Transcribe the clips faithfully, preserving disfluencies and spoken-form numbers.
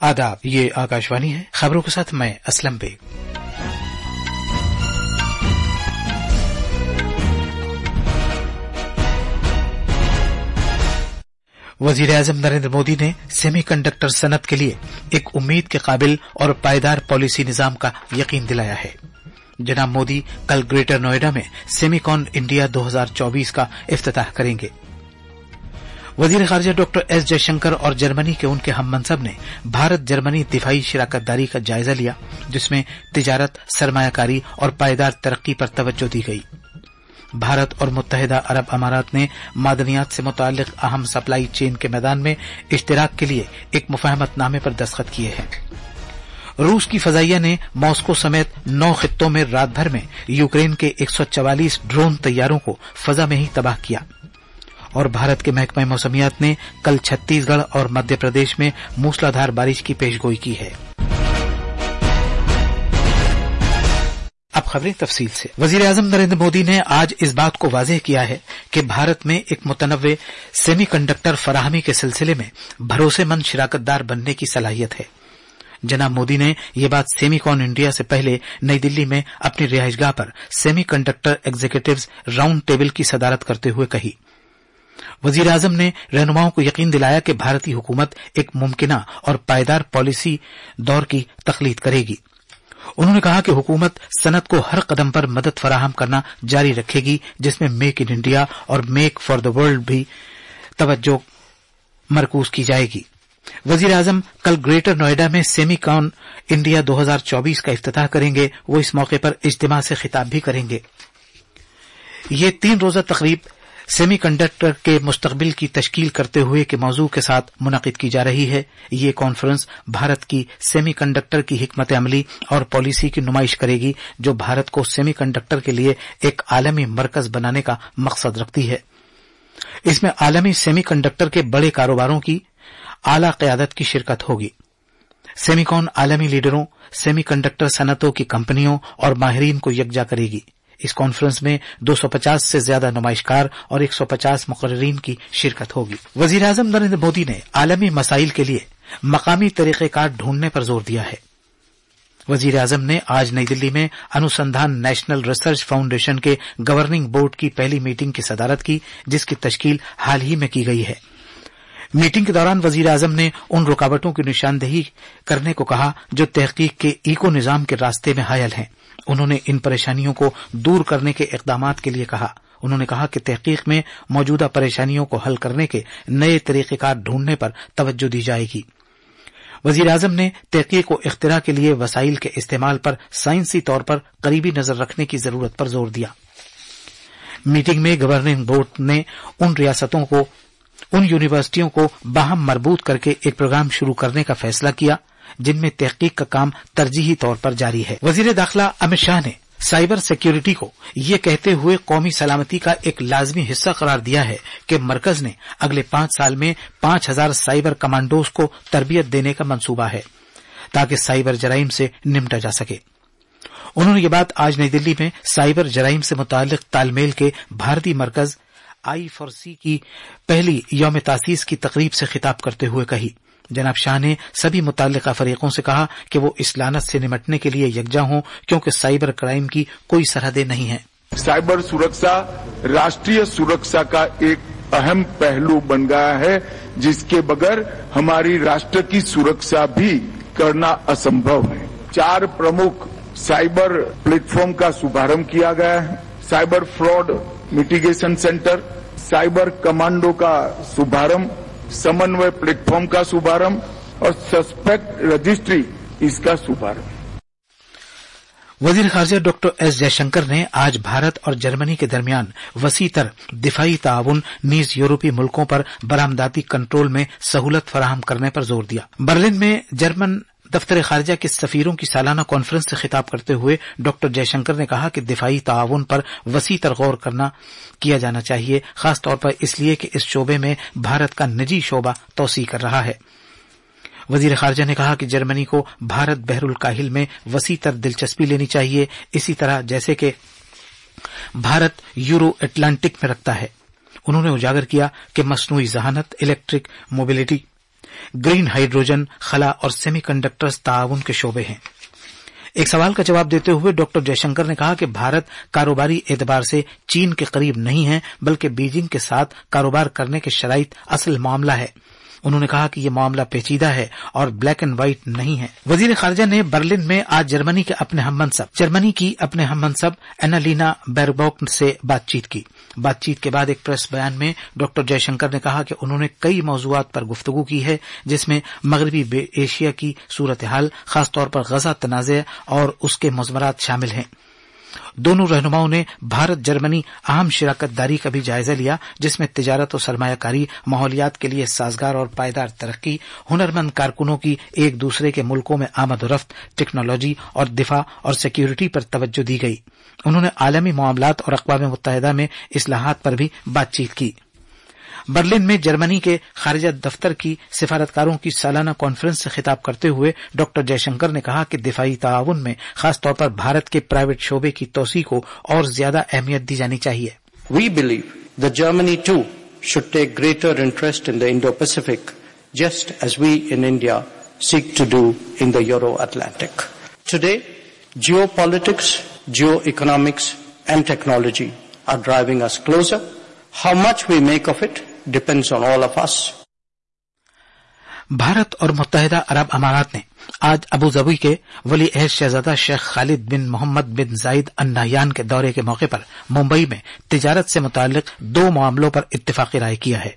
आदाब, ये आकाशवाणी है। खबरों के साथ मैं असलम बेग। वजीर आजम नरेंद्र मोदी ने सेमीकंडक्टर सनत के लिए एक उम्मीद के काबिल और पायदार पॉलिसी निजाम का यकीन दिलाया है। जनाब मोदी कल ग्रेटर नोएडा में सेमीकॉन इंडिया दो हज़ार चौबीस का इफ्तिताह करेंगे। वजीर खारजा डॉक्टर एस जयशंकर और जर्मनी के उनके हम मनसब ने भारत जर्मनी दिफाई शराकतदारी का जायजा लिया, जिसमें तिजारत, सरमायाकारी और पायदार तरक्की पर तवज्जो दी गई। भारत और मुत्तहिदा अरब अमारात ने मादनियात से मुताल्लिक अहम सप्लाई चेन के मैदान में इश्तिराक के लिए एक मुफाहमतनामे पर दस्तखत किए हैं। रूस की फजाइया ने मॉस्को समेत नौ खित्तों में रात भर में यूक्रेन के एक सौ चवालीस ड्रोन तैयारों को फजा में ही तबाह किया। और भारत के महकमा मौसमियात ने कल छत्तीसगढ़ और मध्य प्रदेश में मूसलाधार बारिश की पेशगोई की है। अब खबरें तफसील से। वजीर आजम नरेंद्र मोदी ने आज इस बात को वाज़ेह किया है कि भारत में एक मुतनव्वे सेमीकंडक्टर फराहमी के सिलसिले में भरोसेमंद शिराकतदार बनने की सलाहियत है। जनाब मोदी ने ये बात सेमीकॉन इंडिया से पहले नई दिल्ली में अपनी रिहाइशगाह पर सेमीकंडक्टर एग्जीक्यूटिव्स राउंड टेबल की सदारत करते हुए कही। वजीर आजम ने रहनुमाओं को यकीन दिलाया कि भारतीय हुकूमत एक मुमकिना और पायदार पॉलिसी दौर की तखलीद करेगी। उन्होंने कहा कि हुकूमत सनत को हर कदम पर मदद फराहम करना जारी रखेगी, जिसमें मेक इन इंडिया और मेक फॉर द वर्ल्ड भी तवज्जो मरकूज की जाएगी। वजीर आजम कल ग्रेटर नोएडा में सेमीकॉन इंडिया दो हज़ार चौबीस का इफ्तिताह करेंगे। वो इस मौके पर इज्तिमा से खिताब भी करेंगे। ये तीन रोजा तकरीब सेमीकंडक्टर के मुस्तकबिल की तश्कील करते हुए के मौजू के साथ मुनक़िद की जा रही है। ये कॉन्फ्रेंस भारत की सेमीकंडक्टर की हिकमत अमली और पॉलिसी की नुमाइश करेगी, जो भारत को सेमीकंडक्टर के लिए एक आलमी मरकज बनाने का मकसद रखती है। इसमें आलमी सेमीकंडक्टर के बड़े कारोबारों की आला क़यादत की शिरकत होगी। सेमीकॉन आलमी लीडरों, सेमीकंडक्टर सनतों की कंपनियों और माहिरीन को यकजा करेगी। इस कॉन्फ्रेंस में दो सौ पचास से ज्यादा नुमाइशकार और एक सौ पचास मुकर्रिरीन की शिरकत होगी। वजीर आजम नरेंद्र मोदी ने आलमी मसाइल के लिए मकामी तरीक़ेकार ढूंढने पर जोर दिया है। वजीर आजम ने आज नई दिल्ली में अनुसंधान नेशनल रिसर्च फाउंडेशन के गवर्निंग बोर्ड की पहली मीटिंग की सदारत की, जिसकी तश्कील हाल ही में की गई है। मीटिंग के दौरान वजीर आजम ने उन रुकावटों की निशानदेही करने को कहा जो तहकीक के इको निजाम के रास्ते में हायल हैं। उन्होंने इन परेशानियों को दूर करने के इक़दामात के लिए कहा। उन्होंने कहा कि तहकीक में मौजूदा परेशानियों को हल करने के नए तरीक़ेकार ढूंढने पर तवज्जो दी जाएगी। वजीर आजम ने तहकीक व इख्तिरा के लिए वसाइल के इस्तेमाल पर साइंसी तौर पर करीबी नजर रखने की जरूरत पर जोर दिया। मीटिंग में गवर्निंग बोर्ड ने उन रियासतों को उन यूनिवर्सिटियों को बाहम मरबूत करके एक प्रोग्राम शुरू करने का फैसला किया जिनमें तहकीक का काम तरजीही तौर पर जारी है। वजीर दाखिला अमित शाह ने साइबर सिक्योरिटी को ये कहते हुए कौमी सलामती का एक लाजमी हिस्सा करार दिया है कि मरकज ने अगले पांच साल में पांच हजार साइबर कमांडोज को तरबियत देने का मंसूबा है, ताकि साइबर जराइम से निपटा जा सके। उन्होंने ये बात आज नई दिल्ली में साइबर जराइम से मुताल्लिक तालमेल के भारतीय मरकज आई फॉर सी की पहली यौम तासीस की तकरीब से खिताब करते हुए कही। जनाब शाह ने सभी मुताल्लिका फरीकों से कहा कि वो इस लानत से निपटने के लिए यकजा हों, क्योंकि साइबर क्राइम की कोई सरहदें नहीं हैं। साइबर सुरक्षा राष्ट्रीय सुरक्षा का एक अहम पहलू बन गया है, जिसके बगैर हमारी राष्ट्र की सुरक्षा भी करना असंभव है। चार प्रमुख साइबर प्लेटफॉर्म का शुभारंभ किया गया है। Cyber fraud mitigation centre, cyber commando का शुभारंभ, समन्वय प्लेटफॉर्म का शुभारंभ और सस्पेक्ट रजिस्ट्री इसका शुभारंभ। वजीर खारजा डॉक्टर एस जयशंकर ने आज भारत और जर्मनी के दरमियान वसीतर दिफाई ताउन नीज यूरोपीय मुल्कों पर बरामदाती कंट्रोल में सहूलत फराहम करने पर जोर दिया। बर्लिन में जर्मन दफ्तर खारजा के सफीरों की सालाना कॉन्फ्रेंस से खिताब करते हुए डॉक्टर जयशंकर ने कहा कि दिफाई ताउन पर वसी तर गौर करना किया जाना चाहिए, खास तौर पर इसलिए कि इस शोबे में भारत का निजी शोबा तौसी कर रहा है। वजीर खारजा ने कहा कि जर्मनी को भारत बहरुल काहिल में वसी तर दिलचस्पी लेनी चाहिए, इसी तरह जैसे कि भारत यूरो अटलांटिक में रखता है। उन्होंने उजागर किया कि मसनूई जहानत, इलेक्ट्रिक मोबिलिटी, ग्रीन हाइड्रोजन, खला और सेमीकंडक्टर्स ताउन के शोबे हैं। एक सवाल का जवाब देते हुए डॉक्टर जयशंकर ने कहा कि भारत कारोबारी एतबार से चीन के करीब नहीं है, बल्कि बीजिंग के साथ कारोबार करने के शराइत असल मामला है। उन्होंने कहा कि यह मामला पेचीदा है और ब्लैक एंड व्हाइट नहीं है। वजीर खारजा ने बर्लिन में आज जर्मनी के अपने हममनसब जर्मनी की अपने हममनसब एनालीना बेरबॉक से बातचीत की। बातचीत के बाद एक प्रेस बयान में डॉक्टर जयशंकर ने कहा कि उन्होंने कई मौजूआत पर गुफ्तगू की है, जिसमें मगरबी एशिया की सूरत हाल, खासतौर पर गजा तनाज़े और उसके मज़मरात शामिल हैं। दोनों रहनुमाओं ने भारत जर्मनी अहम शिराकतदारी का भी जायजा लिया, जिसमें तिजारत और सरमायाकारी, माहौलियात के लिए साजगार और पायदार तरक्की, हुनरमंद कारकुनों की एक दूसरे के मुल्कों में आमद-ओ-रफ्त, टेक्नोलॉजी और दिफा और सिक्योरिटी पर तवज्जो दी गई। उन्होंने आलमी मामलात और अक़वाम मुत्तहिदा में इस्लाहात पर भी बातचीत की। बर्लिन में जर्मनी के खारिजा दफ्तर की सिफारतकारों की सालाना कॉन्फ्रेंस से खिताब करते हुए डॉक्टर जयशंकर ने कहा कि दिफाई ताउन में खासतौर पर भारत के प्राइवेट शोबे की तोसी को और ज्यादा अहमियत दी जानी चाहिए। We believe that Germany too should take greater interest in the Indo-Pacific, just as we in India seek to do in the Euro-Atlantic. Today, geopolitics, geoeconomics and technology are driving us closer. How much we make of it depends on all of us. Bharat और मुत्तहिदा अरब अमारात ने आज Abu Dhabi के वली अहद शहजादा शेख खालिद बिन मोहम्मद बिन जायद Al Nahyan के दौरे के मौके पर मुंबई में तिजारत से मुताल्लिक दो मामलों पर इत्तिफाकी राय किया है।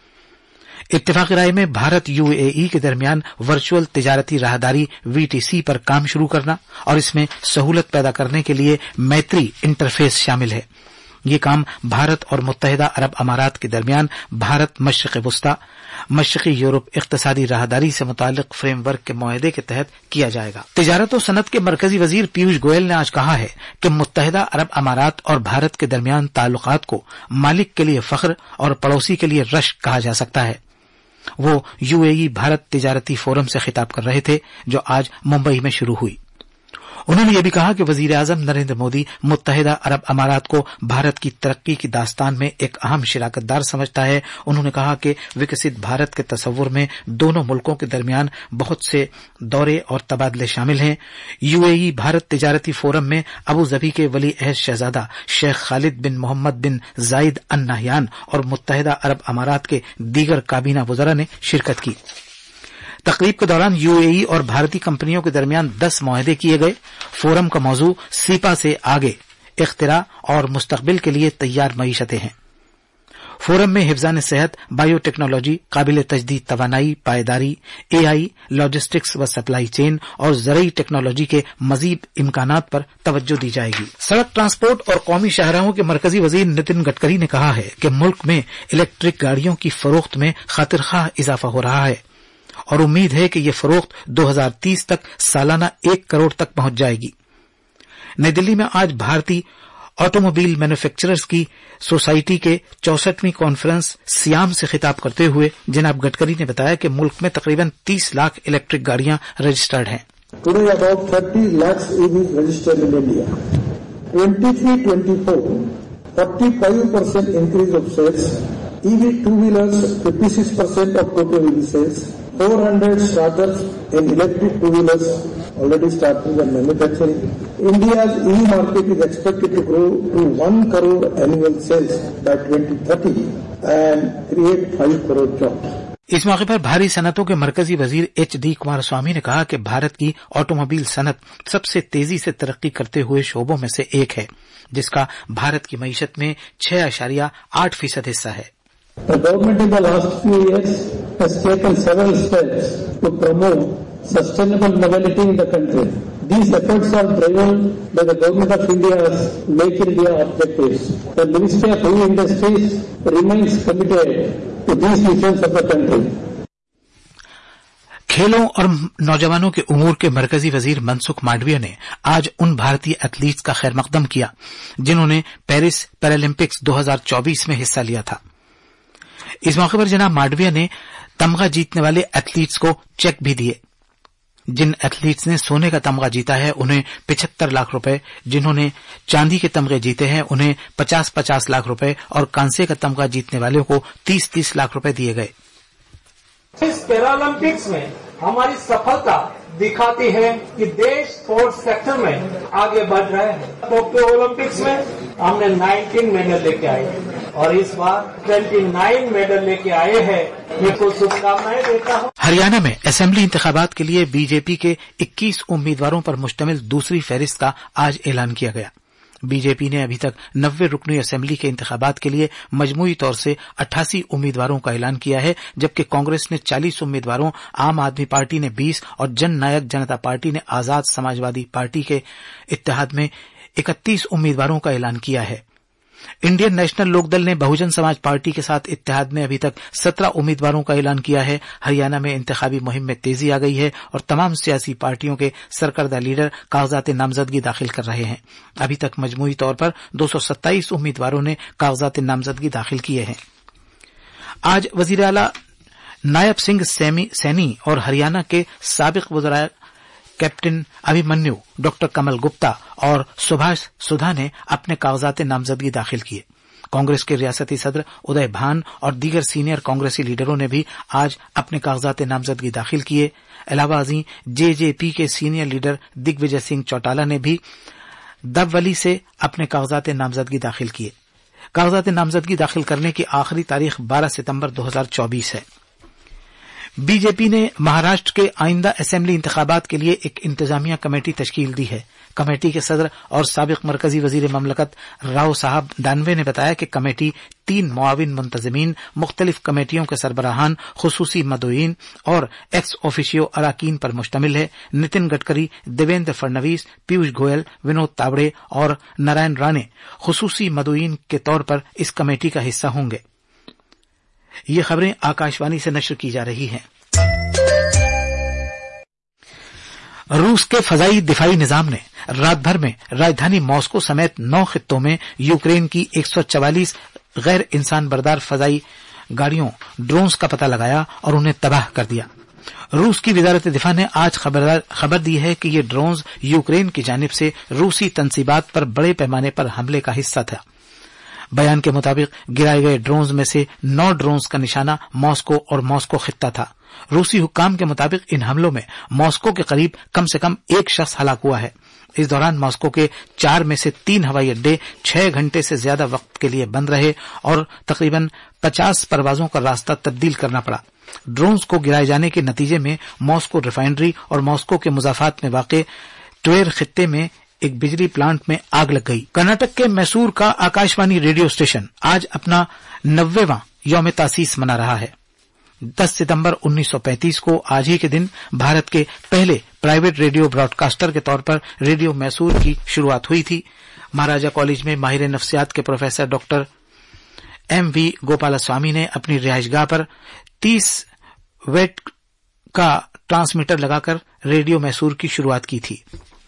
इत्तिफाकी राय में भारत यूएई के दरमियान वर्चुअल तिजारती राहदारी वीटीसी पर काम शुरू करना और इसमें सहूलत पैदा करने के लिए मैत्री इंटरफेस शामिल है। ये काम भारत और मुत्तहिदा अरब अमारात के दरमियान भारत मशरिक़ वुस्ता मशरिक़ी यूरोप इक़्तिसादी राहदारी से मुताल्लिक़ फ्रेमवर्क के मुआहदे के तहत किया जाएगा। तिजारत और सनत के मरकजी वजीर पीयूष गोयल ने आज कहा है कि मुत्तहिदा अरब अमारात और भारत के दरमियान ताल्लुकात को मालिक के लिए फख्र और पड़ोसी के लिए रश्क कहा जा सकता है। वो यूएई भारत तिजारती फोरम से खिताब कर रहे थे, जो आज मुंबई में शुरू हुई। उन्होंने यह भी कहा कि वजीर आजम नरेंद्र मोदी मुत्तहिदा अरब अमारात को भारत की तरक्की की दास्तान में एक अहम शिराकतदार समझता है। उन्होंने कहा कि विकसित भारत के तस्वुर में दोनों मुल्कों के दरमियान बहुत से दौरे और तबादले शामिल हैं। यूएई भारत तिजारती फोरम में अबू धाबी के वली अहद शहजादा शेख खालिद बिन मोहम्मद बिन जायद अल नहयान और मुत्तहिदा अरब अमारात के दीगर काबीना वज़रा ने शिरकत की। तकरीब के दौरान यूएई और भारतीय कंपनियों के दरमियान दस मुआहदे किए गए। फोरम का मौजू सीपा से आगे इख्तिरा और मुस्तकबिल के लिए तैयार मईशतें हैं। फोरम में हिफ्जान सेहत, बायोटेक्नोलॉजी, काबिल तजदीद तवानाई, पायदारी, एआई, लॉजिस्टिक्स व सप्लाई चेन और ज़रई टेक्नोलॉजी के मजीद इम्कानात पर तवज्जो दी जाएगी। सड़क ट्रांसपोर्ट और कौमी शाहराहों के मरकजी वजीर नितिन गडकरी ने कहा है कि मुल्क में इलेक्ट्रिक गाड़ियों की फरोख्त में खातिरखाह इजाफा हो रहा है और उम्मीद है कि ये फरोख्त दो हज़ार तीस तक सालाना एक करोड़ तक पहुंच जाएगी। नई दिल्ली में आज भारतीय ऑटोमोबाइल मैन्युफैक्चरर्स की सोसाइटी के चौसठवीं कॉन्फ्रेंस सियाम से खिताब करते हुए जनाब गडकरी ने बताया कि मुल्क में तकरीबन तीस लाख इलेक्ट्रिक गाड़ियां रजिस्टर्ड हैं। Today about thirty lakhs E Vs registered in India. twenty-three twenty-four, forty-five percent increase of sales. E V two-wheelers, fifty-six percent of total E V sales. four hundred startups in electric two-wheelers already starting their manufacturing. India's E V market is expected to grow to one crore annual sales by twenty thirty and create five crore jobs. इस मौके पर भारी सनतों के मरकजी वजीर H D Kumar स्वामी ने कहा कि भारत की ऑटोमोबाइल सनत सबसे तेजी से तरक्की करते हुए शोबों में से एक है, जिसका भारत की मईशत में छह अशारिया आठ फीसद हिस्सा है। The government in the last few years has taken several steps to promote sustainable mobility in the country. These efforts are driven by the Government of India's Make India objectives. The Ministry of Heavy Industries remains committed to these missions of the country. खेलों और नौजवानों के उमूर के मरकजी वजीर मनसुख मांडविया ने आज उन भारतीय एथलीट्स का खैर मकदम किया जिन्होंने पेरिस पैरालंपिक्स दो हज़ार चौबीस में हिस्सा लिया था। इस मौके पर जनाब मांडविया ने तमगा जीतने वाले एथलीट्स को चेक भी दिए। जिन एथलीट्स ने सोने का तमगा जीता है उन्हें पिछहत्तर लाख रुपए, जिन्होंने चांदी के तमगे जीते हैं उन्हें पचास पचास लाख रुपए और कांसे का तमगा जीतने वालों को तीस तीस लाख रुपए दिए गए। इस पैरालंपिक्स में हमारी सफलता दिखाती है कि देश स्पोर्ट्स सेक्टर में आगे बढ़ रहे हैं। टोक्यो ओलंपिक्स में हमने उन्नीस मेडल लेके आए और इस बार उनतीस मेडल लेके आए हैं। मैं को शुभकामनाएं देता हूं। हरियाणा में असेंबली इंतखाबात के लिए बीजेपी के इक्कीस उम्मीदवारों पर मुश्तमिल दूसरी फहरिस्त का आज ऐलान किया गया। बीजेपी ने अभी तक नब्बे रुकनी असेंबली के इंतखाबात के लिए मजमूई तौर से अट्ठासी उम्मीदवारों का ऐलान किया है, जबकि कांग्रेस ने चालीस उम्मीदवारों, आम आदमी पार्टी ने बीस और जन नायक जनता पार्टी ने आजाद समाजवादी पार्टी के इत्तेहाद में इकतीस उम्मीदवारों का ऐलान किया है। इंडियन नेशनल लोकदल ने बहुजन समाज पार्टी के साथ इत्तेहाद में अभी तक सत्रह उम्मीदवारों का ऐलान किया है। हरियाणा में इंतखाबी मुहिम में तेजी आ गई है और तमाम सियासी पार्टियों के सरकर्दा लीडर कागजात नामजदगी दाखिल कर रहे हैं। अभी तक मजमूई तौर पर दो सौ सत्ताईस उम्मीदवारों ने कागजात नामजदगी दाखिल किए हैं। आज वजीर आला नायब सिंह सैनी और हरियाणा के साबिक वज़ीर कैप्टन अभिमन्यु, डॉक्टर कमल गुप्ता और सुभाष सुधा ने अपने कागजात नामजदगी दाखिल किए। कांग्रेस के रियासती सदर उदय भान और दीगर सीनियर कांग्रेसी लीडरों ने भी आज अपने कागजात नामजदगी दाखिल किए। अलावा अजी जेजेपी के सीनियर लीडर दिग्विजय सिंह चौटाला ने भी दबवली से अपने कागजात नामजदगी दाखिल किए। कागजात नामजदगी दाखिल करने की आखिरी तारीख बारह सितंबर दो हजार चौबीस है। बीजेपी ने महाराष्ट्र के आइंदा असेंबली इंतखाबात के लिए एक इंतजामिया कमेटी तश्कील दी है। कमेटी के सदर और साबिक मरकजी वजीर ममलकत राव साहब दानवे ने बताया कि कमेटी तीन मुआविन मुंतजमीन, मुख्तलिफ कमेटियों के सरबराहान, खुसूसी मदोईन और एक्स ऑफिशियो अराकीन पर मुश्तमिल है। नितिन गडकरी, देवेंद्र फडणवीस, पीयूष गोयल, विनोद तावड़े और नारायण राणे खुसूसी मदोईन के तौर पर इस कमेटी का हिस्सा होंगे। ये खबरें आकाशवाणी से नश्र की जा रही हैं। रूस के फजाई दिफाई निजाम ने रात भर में राजधानी मॉस्को समेत नौ खित्तों में यूक्रेन की एक सौ चवालीस गैर इंसान बरदार फजाई गाड़ियों, ड्रोन्स का पता लगाया और उन्हें तबाह कर दिया। रूस की वजारत दिफा ने आज खबर दी है कि ये ड्रोन्स यूक्रेन की जानिब से रूसी तंसीबात पर बड़े पैमाने पर हमले का हिस्सा था। बयान के मुताबिक गिराए गए ड्रोन्स में से नौ ड्रोन्स का निशाना मॉस्को और मॉस्को खित्ता था। रूसी हुक्काम के मुताबिक इन हमलों में मॉस्को के करीब कम से कम एक शख्स हलाक हुआ है। इस दौरान मॉस्को के चार में से तीन हवाई अड्डे छह घंटे से ज्यादा वक्त के लिए बंद रहे और तकरीबन पचास परवाजों का रास्ता तब्दील करना पड़ा। ड्रोन्स को गिराए जाने के नतीजे में मॉस्को रिफाइनरी और मॉस्को के मुजाफात में वाक़े ट्वेर खित्ते में एक बिजली प्लांट में आग लग गई। कर्नाटक के मैसूर का आकाशवाणी रेडियो स्टेशन आज अपना नब्बेवां यौम तासीस मना रहा है। दस सितंबर उन्नीस सौ पैंतीस को आज ही के दिन भारत के पहले प्राइवेट रेडियो ब्रॉडकास्टर के तौर पर रेडियो मैसूर की शुरुआत हुई थी। महाराजा कॉलेज में माहिर नफ्सियात के professor doctor M V Gopalaswamy ने अपनी रिहाइशगाह पर तीस वेट का ट्रांसमीटर लगाकर रेडियो मैसूर की शुरुआत की थी।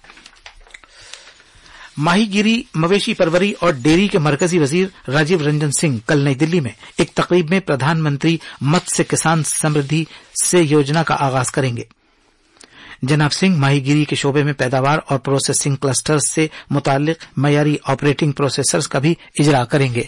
माहीगिरी, मवेशी परवरी और डेयरी के मरकजी वजीर राजीव रंजन सिंह कल नई दिल्ली में एक तकरीब में प्रधानमंत्री मत्स्य किसान समृद्धि से योजना का आगाज करेंगे। जनाब सिंह माहीगिरी के शोबे में पैदावार और प्रोसेसिंग क्लस्टर्स से मुताल्लिक मयारी ऑपरेटिंग प्रोसेसर्स का भी इजरा करेंगे।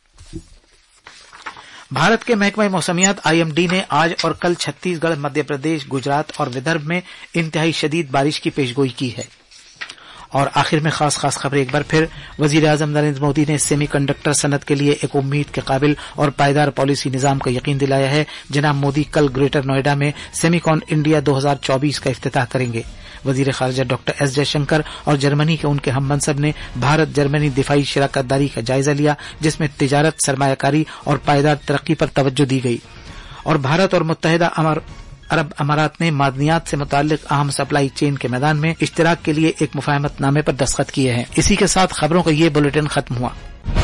भारत के महकमा मौसमियात आईएमडी ने आज और कल छत्तीसगढ़, मध्य प्रदेश, गुजरात और विदर्भ में इंतहाई शदीद बारिश की पेशगोई की है। और आखिर में खास खास खबरें एक बार फिर। वजीर आजम नरेंद्र मोदी ने सेमी कंडक्टर सनत के लिए एक उम्मीद के काबिल और पायदार पॉलिसी निजाम का यकीन दिलाया है। जनाब मोदी कल ग्रेटर नोएडा में सेमीकॉन इंडिया दो हजार चौबीस का इफ्तिताह करेंगे। वजीर खारजा डॉक्टर एस जयशंकर और जर्मनी के उनके हम मनसब ने भारत जर्मनी दिफाई शराकतदारी का जायजा लिया, जिसमें तिजारत, सरमायाकारी और पायदार तरक्की पर तवज्जो दी गई। और भारत और मुत्तहिदा अमर अरब अमारात ने मादनियात से मुताल्लिक अहम सप्लाई चेन के मैदान में इश्तिराक के लिए एक मुफाहमतनामे पर दस्तखत किए हैं। इसी के साथ खबरों का ये बुलेटिन खत्म हुआ।